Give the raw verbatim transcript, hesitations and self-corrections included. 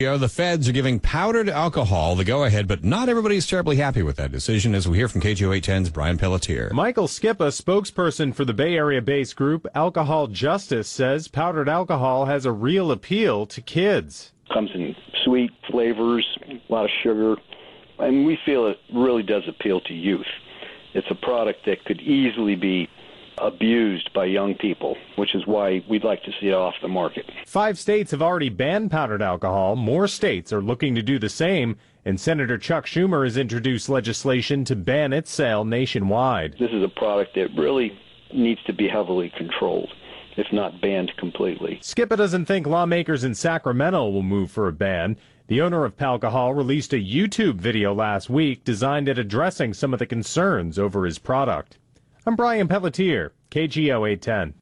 You know, the feds are giving powdered alcohol the go-ahead, but not everybody's terribly happy with that decision, as we hear from K G O eight ten's Brian Pelletier. Michael Skipa, spokesperson for the Bay Area-based group Alcohol Justice, says powdered alcohol has a real appeal to kids. Comes in sweet flavors, a lot of sugar, and we feel it really does appeal to youth. It's a product that could easily be abused by young people, which is why we'd like to see it off the market. Five states have already banned powdered alcohol. More states are looking to do the same, and Senator Chuck Schumer has introduced legislation to ban its sale nationwide. This is a product that really needs to be heavily controlled, if not banned completely. Skipa doesn't think lawmakers in Sacramento will move for a ban. The owner of Palcohol released a YouTube video last week designed at addressing some of the concerns over his product. I'm Brian Pelletier, K G O eight ten.